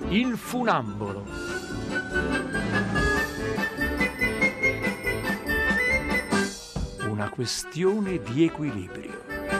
Il funambolo. Una questione di equilibrio.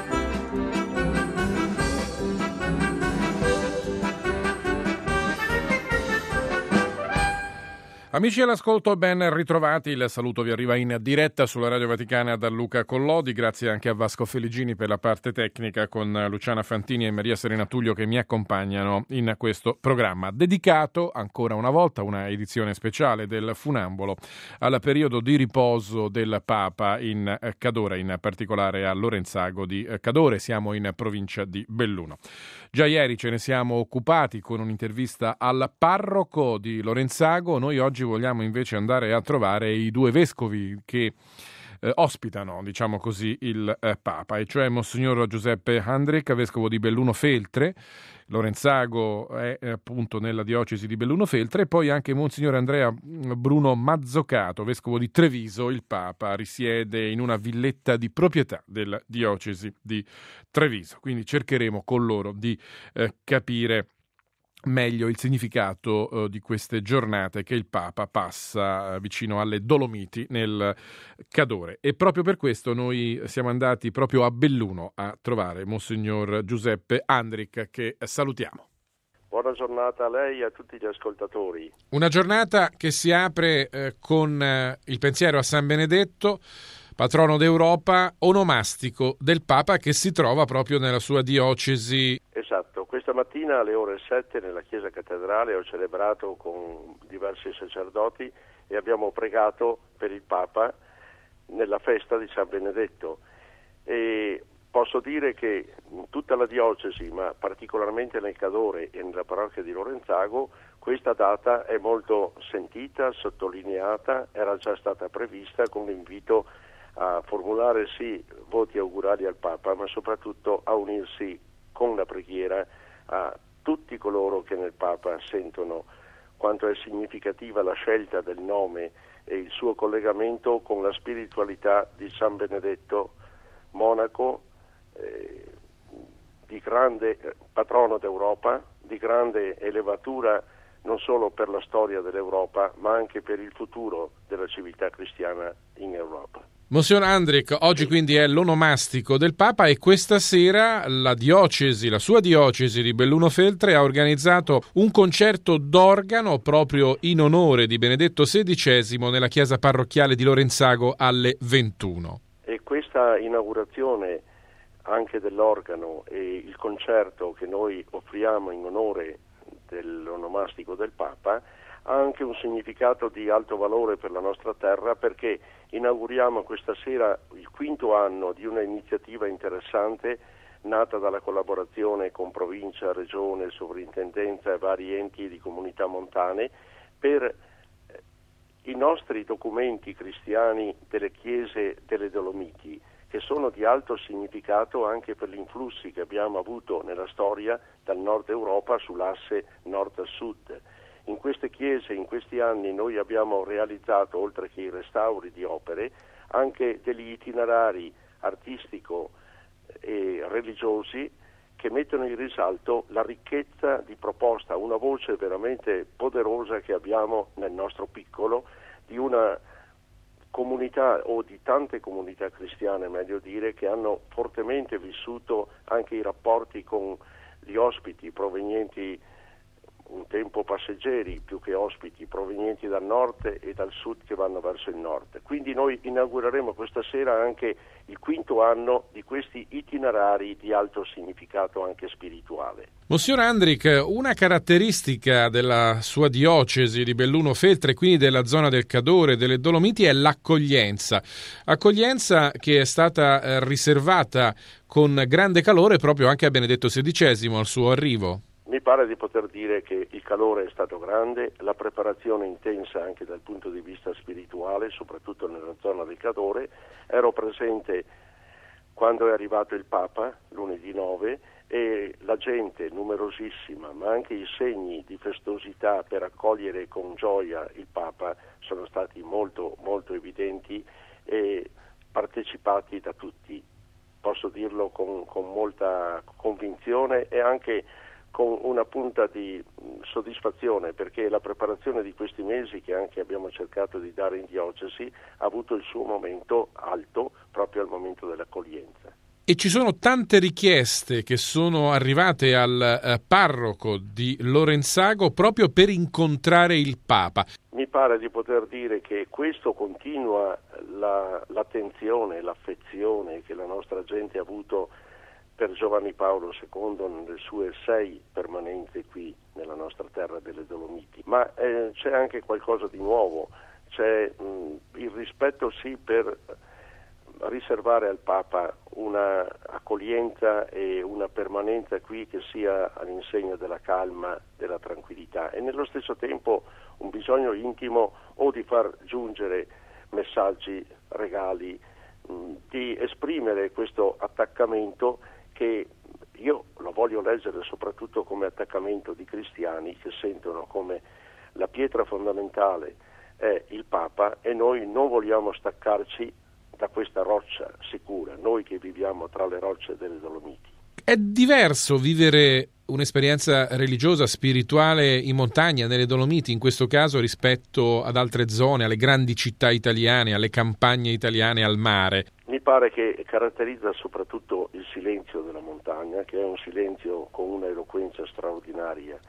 Amici all'ascolto, ben ritrovati. Il saluto vi arriva in diretta sulla Radio Vaticana da Luca Collodi. Grazie anche a Vasco Feligini per la parte tecnica, con Luciana Fantini e Maria Serena Tullio che mi accompagnano in questo programma dedicato ancora una volta, una edizione speciale del Funambolo, al periodo di riposo del Papa in Cadore, in particolare a Lorenzago di Cadore. Siamo in provincia di Belluno. Già ieri ce ne siamo occupati con un'intervista al parroco di Lorenzago. Noi oggi vogliamo invece andare a trovare i due vescovi che ospitano, diciamo così, il Papa, e cioè Monsignor Giuseppe Handrick, vescovo di Belluno Feltre. Lorenzago è appunto nella diocesi di Belluno Feltre, e poi anche Monsignor Andrea Bruno Mazzocato, vescovo di Treviso. Il Papa risiede in una villetta di proprietà della diocesi di Treviso, quindi cercheremo con loro di capire meglio il significato di queste giornate che il Papa passa vicino alle Dolomiti nel Cadore, e proprio per questo noi siamo andati proprio a Belluno a trovare Monsignor Giuseppe Handrick, che salutiamo. Buona giornata a lei e a tutti gli ascoltatori. Una giornata che si apre con il pensiero a San Benedetto, patrono d'Europa, onomastico del Papa, che si trova proprio nella sua diocesi. Esatto, questa mattina alle ore 7 nella chiesa cattedrale ho celebrato con diversi sacerdoti e abbiamo pregato per il Papa nella festa di San Benedetto, e posso dire che in tutta la diocesi, ma particolarmente nel Cadore e nella parrocchia di Lorenzago, questa data è molto sentita, sottolineata, era già stata prevista con l'invito a formulare sì voti augurali al Papa, ma soprattutto a unirsi con la preghiera a tutti coloro che nel Papa sentono quanto è significativa la scelta del nome e il suo collegamento con la spiritualità di San Benedetto, monaco, di grande patrono d'Europa, di grande elevatura non solo per la storia dell'Europa, ma anche per il futuro della civiltà cristiana in Europa. Monsignor Handrick, oggi quindi è l'onomastico del Papa, e questa sera la sua diocesi di Belluno Feltre ha organizzato un concerto d'organo proprio in onore di Benedetto XVI nella chiesa parrocchiale di Lorenzago alle 21. E questa inaugurazione anche dell'organo e il concerto che noi offriamo in onore dell'onomastico del Papa ha anche un significato di alto valore per la nostra terra, perché inauguriamo questa sera il 5° anno di una iniziativa interessante nata dalla collaborazione con provincia, regione, sovrintendenza e vari enti di comunità montane per i nostri documenti cristiani delle chiese delle Dolomiti, che sono di alto significato anche per gli influssi che abbiamo avuto nella storia dal nord Europa sull'asse nord a sud. In queste chiese, in questi anni, noi abbiamo realizzato, oltre che i restauri di opere, anche degli itinerari artistico e religiosi che mettono in risalto la ricchezza di proposta, una voce veramente poderosa che abbiamo nel nostro piccolo, di una comunità o di tante comunità cristiane, meglio dire, che hanno fortemente vissuto anche i rapporti con gli ospiti provenienti, un tempo passeggeri più che ospiti, provenienti dal nord e dal sud che vanno verso il nord. Quindi noi inaugureremo questa sera anche il 5° anno di questi itinerari di alto significato anche spirituale. Monsignor Handrick, una caratteristica della sua diocesi di Belluno Feltre, quindi della zona del Cadore, delle Dolomiti, è l'accoglienza. Accoglienza che è stata riservata con grande calore proprio anche a Benedetto XVI al suo arrivo. Mi pare di poter dire che il calore è stato grande, la preparazione intensa anche dal punto di vista spirituale, soprattutto nella zona del Cadore. Ero presente quando è arrivato il Papa, lunedì 9, e la gente numerosissima, ma anche i segni di festosità per accogliere con gioia il Papa sono stati molto, molto evidenti e partecipati da tutti. Posso dirlo con molta convinzione e anche con una punta di soddisfazione, perché la preparazione di questi mesi, che anche abbiamo cercato di dare in diocesi, ha avuto il suo momento alto proprio al momento dell'accoglienza. E ci sono tante richieste che sono arrivate al parroco di Lorenzago proprio per incontrare il Papa. Mi pare di poter dire che questo continua l'attenzione, l'affezione che la nostra gente ha avuto per Giovanni Paolo II nelle sue 6 permanenze qui nella nostra terra delle Dolomiti. Ma c'è anche qualcosa di nuovo, c'è il rispetto sì per riservare al Papa una accoglienza e una permanenza qui che sia all'insegna della calma, della tranquillità, e nello stesso tempo un bisogno intimo o di far giungere messaggi, regali, di esprimere questo attaccamento che io lo voglio leggere soprattutto come attaccamento di cristiani che sentono come la pietra fondamentale è il Papa, e noi non vogliamo staccarci da questa roccia sicura, noi che viviamo tra le rocce delle Dolomiti. È diverso vivere un'esperienza religiosa, spirituale in montagna, nelle Dolomiti, in questo caso, rispetto ad altre zone, alle grandi città italiane, alle campagne italiane, al mare? Mi pare che caratterizza soprattutto il silenzio della montagna, che è un silenzio con una eloquenza straordinaria.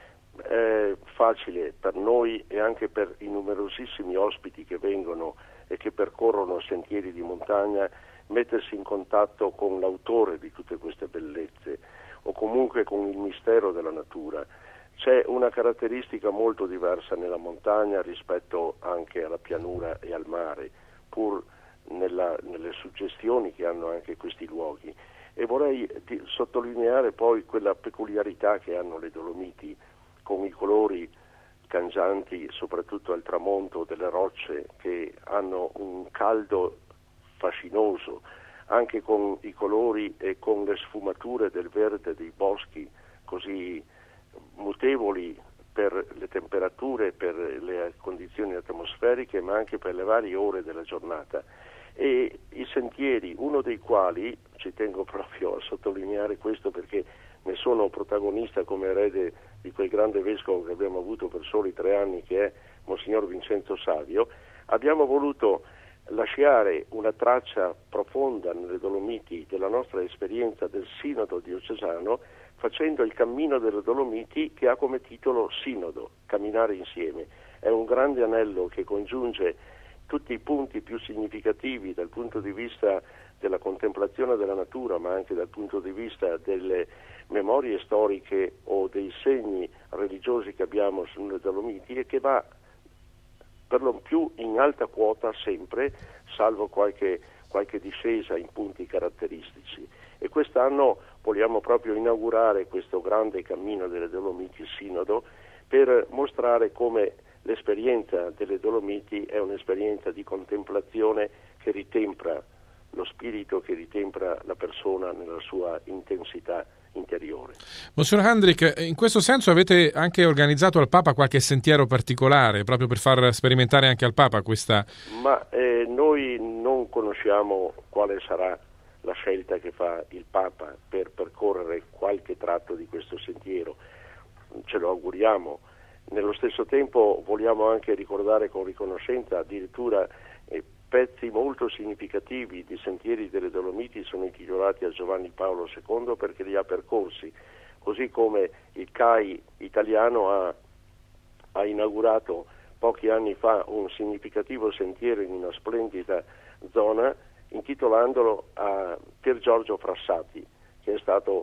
È facile per noi e anche per i numerosissimi ospiti che vengono e che percorrono sentieri di montagna mettersi in contatto con l'autore di tutte queste bellezze o comunque con il mistero della natura. C'è una caratteristica molto diversa nella montagna rispetto anche alla pianura e al mare, pur nelle suggestioni che hanno anche questi luoghi. E vorrei sottolineare poi quella peculiarità che hanno le Dolomiti, con i colori cangianti, soprattutto al tramonto, delle rocce che hanno un caldo fascinoso, anche con i colori e con le sfumature del verde dei boschi così mutevoli per le temperature, per le condizioni atmosferiche, ma anche per le varie ore della giornata. E i sentieri, uno dei quali, ci tengo proprio a sottolineare questo perché ne sono protagonista come erede di quel grande vescovo che abbiamo avuto per soli 3 anni, che è Monsignor Vincenzo Savio, abbiamo voluto lasciare una traccia profonda nelle Dolomiti della nostra esperienza del Sinodo diocesano, facendo il cammino delle Dolomiti, che ha come titolo Sinodo, camminare insieme. È un grande anello che congiunge tutti i punti più significativi dal punto di vista della contemplazione della natura, ma anche dal punto di vista delle memorie storiche o dei segni religiosi che abbiamo sulle Dolomiti, e che va per lo più in alta quota sempre, salvo qualche discesa in punti caratteristici. E quest'anno vogliamo proprio inaugurare questo grande cammino delle Dolomiti, il Sinodo, per mostrare come l'esperienza delle Dolomiti è un'esperienza di contemplazione che ritempra lo spirito, che ritempra la persona nella sua intensità interiore. Monsignor Handrick, in questo senso avete anche organizzato al Papa qualche sentiero particolare, proprio per far sperimentare anche al Papa questa... Ma noi non conosciamo quale sarà la scelta che fa il Papa per percorrere qualche tratto di questo sentiero, ce lo auguriamo. Nello stesso tempo vogliamo anche ricordare con riconoscenza addirittura pezzi molto significativi di sentieri delle Dolomiti sono intitolati a Giovanni Paolo II perché li ha percorsi, così come il CAI italiano ha inaugurato pochi anni fa un significativo sentiero in una splendida zona intitolandolo a Pier Giorgio Frassati, che è stato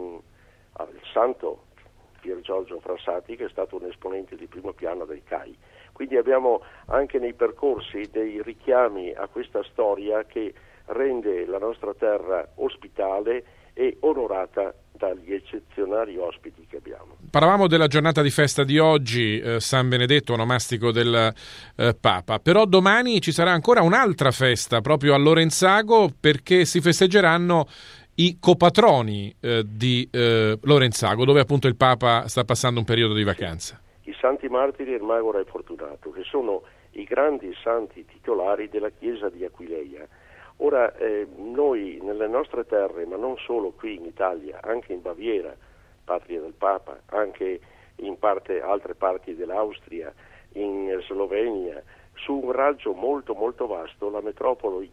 il santo Pier Giorgio Frassati, che è stato un esponente di primo piano del CAI. Quindi abbiamo anche nei percorsi dei richiami a questa storia che rende la nostra terra ospitale e onorata dagli eccezionali ospiti che abbiamo. Parlavamo della giornata di festa di oggi, San Benedetto, onomastico del Papa, però domani ci sarà ancora un'altra festa proprio a Lorenzago, perché si festeggeranno i copatroni di Lorenzago, dove appunto il Papa sta passando un periodo di vacanza. I Santi Martiri Ermagora e Fortunato, che sono i grandi santi titolari della Chiesa di Aquileia. Ora noi nelle nostre terre, ma non solo qui in Italia, anche in Baviera, patria del Papa, anche in altre parti dell'Austria, in Slovenia, su un raggio molto molto vasto. La metropoli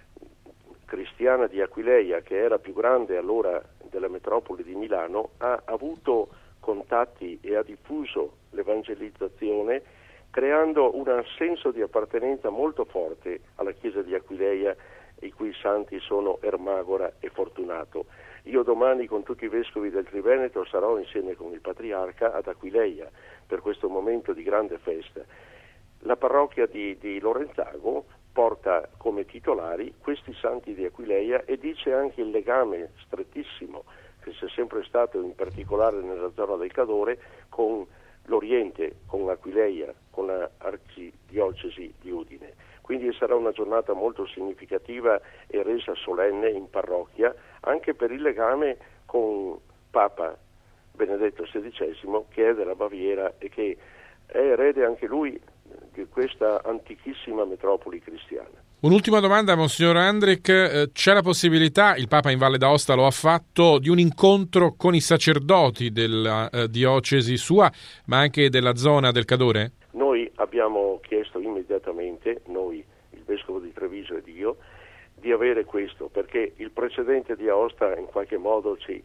cristiana di Aquileia, che era più grande allora della metropoli di Milano, ha avuto contatti e ha diffuso l'evangelizzazione, creando un senso di appartenenza molto forte alla chiesa di Aquileia, i cui santi sono Ermagora e Fortunato. Io domani con tutti i vescovi del Triveneto sarò insieme con il patriarca ad Aquileia per questo momento di grande festa. La parrocchia di Lorenzago porta come titolari questi santi di Aquileia e dice anche il legame strettissimo che c'è sempre stato, in particolare nella zona del Cadore, con l'Oriente, con Aquileia, con la arcidiocesi di Udine. Quindi sarà una giornata molto significativa e resa solenne in parrocchia, anche per il legame con Papa Benedetto XVI, che è della Baviera e che è erede anche lui di questa antichissima metropoli cristiana. Un'ultima domanda, Monsignor Andrich. C'è la possibilità, il Papa in Valle d'Aosta lo ha fatto, di un incontro con i sacerdoti della diocesi sua, ma anche della zona del Cadore? Noi abbiamo chiesto immediatamente, noi, il Vescovo di Treviso ed io, di avere questo, perché il precedente di Aosta in qualche modo ci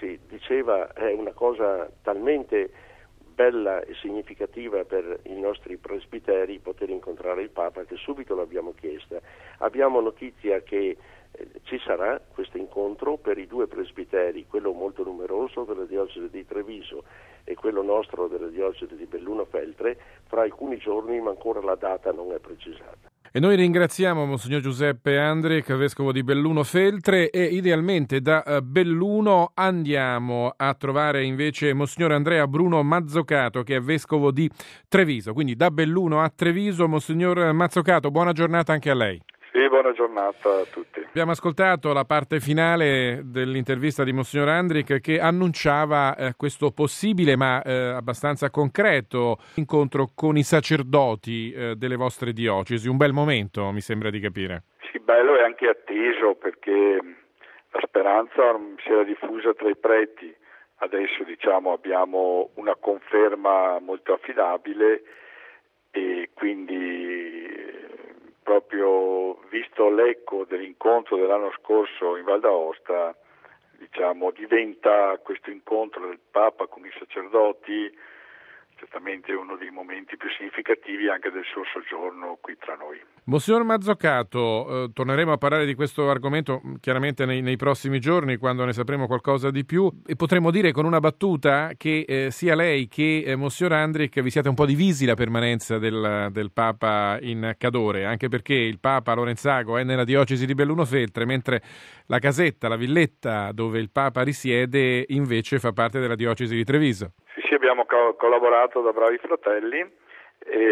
diceva è una cosa talmente bella e significativa per i nostri presbiteri poter incontrare il Papa, che subito l'abbiamo chiesta. Abbiamo notizia che ci sarà questo incontro per i due presbiteri, quello molto numeroso della diocesi di Treviso e quello nostro della diocesi di Belluno Feltre, fra alcuni giorni, ma ancora la data non è precisata. E noi ringraziamo Monsignor Giuseppe Andrich, vescovo di Belluno Feltre, e idealmente da Belluno andiamo a trovare invece Monsignor Andrea Bruno Mazzocato, che è vescovo di Treviso. Quindi da Belluno a Treviso, Monsignor Mazzocato, buona giornata anche a lei. Sì, buona giornata a tutti. Abbiamo ascoltato la parte finale dell'intervista di Monsignor Andrich, che annunciava questo possibile ma abbastanza concreto incontro con i sacerdoti delle vostre diocesi. Un bel momento, mi sembra di capire. Sì, bello e anche atteso, perché la speranza si era diffusa tra i preti. Adesso abbiamo una conferma molto affidabile e quindi proprio visto l'eco dell'incontro dell'anno scorso in Val d'Aosta, diventa questo incontro del Papa con i sacerdoti certamente uno dei momenti più significativi anche del suo soggiorno qui tra noi. Monsignor Mazzocato, torneremo a parlare di questo argomento chiaramente nei prossimi giorni, quando ne sapremo qualcosa di più, e potremmo dire con una battuta che sia lei che Monsignor Andrich vi siate un po' divisi la permanenza del Papa in Cadore, anche perché il Papa Lorenzago è nella diocesi di Belluno Feltre, mentre la casetta, la villetta dove il Papa risiede invece fa parte della diocesi di Treviso. Sì, abbiamo collaborato da bravi fratelli e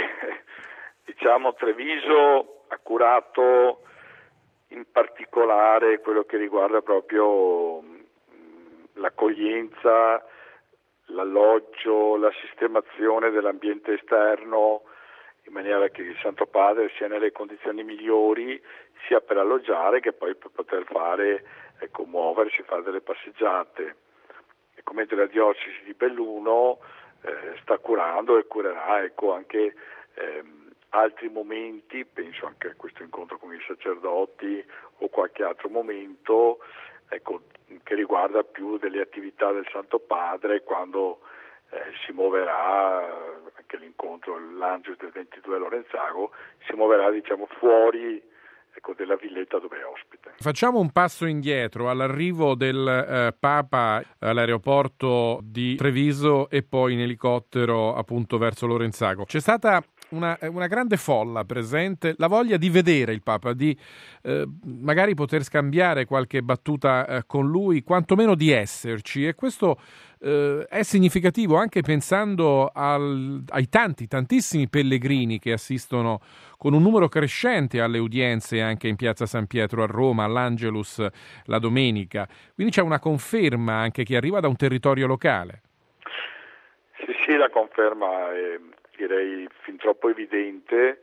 Treviso ha curato in particolare quello che riguarda proprio l'accoglienza, l'alloggio, la sistemazione dell'ambiente esterno, in maniera che il Santo Padre sia nelle condizioni migliori sia per alloggiare che poi per poter muoversi, fare delle passeggiate. Mentre la diocesi di Belluno sta curando e curerà anche altri momenti, penso anche a questo incontro con i sacerdoti o qualche altro momento che riguarda più delle attività del Santo Padre quando si muoverà anche l'incontro, l'Angelus del 22 a Lorenzago, si muoverà fuori della villetta dove è ospite. Facciamo un passo indietro all'arrivo del Papa all'aeroporto di Treviso e poi in elicottero appunto verso Lorenzago. C'è stata una grande folla presente, la voglia di vedere il Papa, di magari poter scambiare qualche battuta con lui, quantomeno di esserci, e questo è significativo anche pensando ai tantissimi pellegrini che assistono con un numero crescente alle udienze anche in Piazza San Pietro a Roma, all'Angelus la domenica. Quindi c'è una conferma anche che arriva da un territorio locale. Sì, la conferma è direi fin troppo evidente.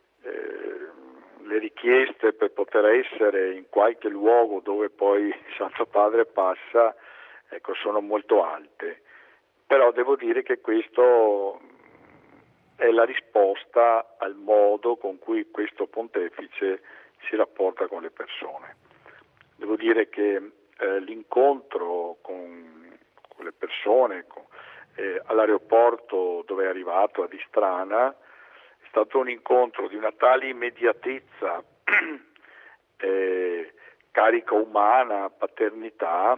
Le richieste per poter essere in qualche luogo dove poi il Santo Padre passa ecco, sono molto alte. Però devo dire che questo è la risposta al modo con cui questo pontefice si rapporta con le persone. Devo dire che l'incontro con le persone all'aeroporto dove è arrivato a Distrana è stato un incontro di una tale immediatezza, carica umana, paternità,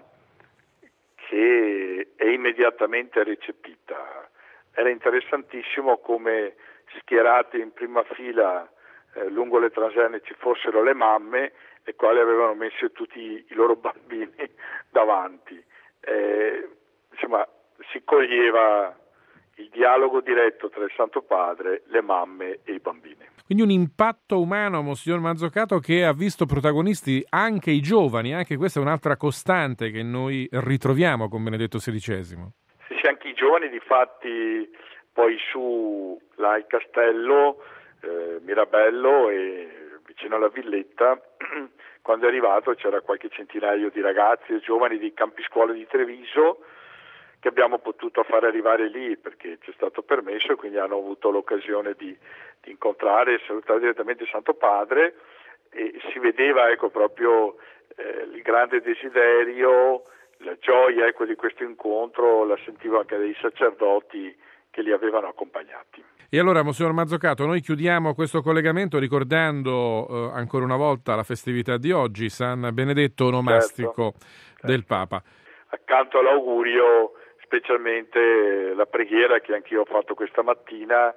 che è immediatamente recepita. Era interessantissimo come schierate in prima fila lungo le transenne ci fossero le mamme, le quali avevano messo tutti i loro bambini davanti. Insomma, si coglieva il dialogo diretto tra il Santo Padre, le mamme e i bambini. Quindi un impatto umano, Monsignor Mazzucato, che ha visto protagonisti anche i giovani, anche questa è un'altra costante che noi ritroviamo con Benedetto XVI. Sì, anche i giovani, difatti poi su là il castello Mirabello e vicino alla villetta, quando è arrivato c'era qualche centinaio di ragazzi e giovani di Campiscuola di Treviso che abbiamo potuto fare arrivare lì perché ci è stato permesso, e quindi hanno avuto l'occasione di incontrare e salutare direttamente il Santo Padre, e si vedeva proprio il grande desiderio, la gioia di questo incontro, la sentivo anche dai sacerdoti che li avevano accompagnati. E allora, Monsignor Mazzucato, noi chiudiamo questo collegamento ricordando ancora una volta la festività di oggi, San Benedetto Onomastico del Papa. Accanto all'augurio, specialmente la preghiera che anch'io ho fatto questa mattina,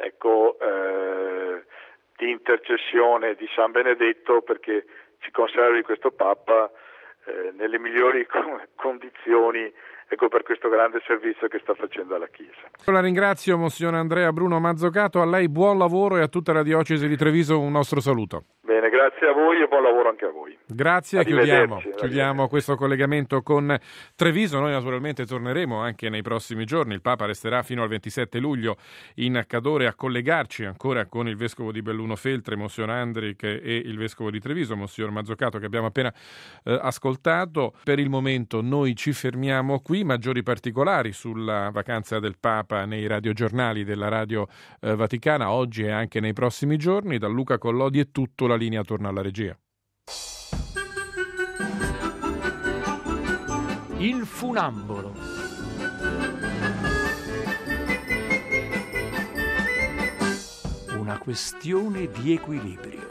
di intercessione di San Benedetto perché ci conservi questo Papa nelle migliori condizioni per questo grande servizio che sta facendo alla Chiesa. La ringrazio, Monsignor Andrea Bruno Mazzucato, a lei buon lavoro e a tutta la diocesi di Treviso un nostro saluto. Bene, grazie a voi e buon lavoro anche a voi. Grazie, chiudiamo questo collegamento con Treviso. Noi naturalmente torneremo anche nei prossimi giorni. Il Papa resterà fino al 27 luglio in Cadore a collegarci ancora con il Vescovo di Belluno Feltre, Monsignor Andric, e il Vescovo di Treviso, Monsignor Mazzucato, che abbiamo appena ascoltato. Per il momento noi ci fermiamo qui. Maggiori particolari sulla vacanza del Papa nei radiogiornali della Radio Vaticana oggi e anche nei prossimi giorni. Da Luca Collodi è tutto, la linea torna alla regia. Il funambolo. Una questione di equilibrio.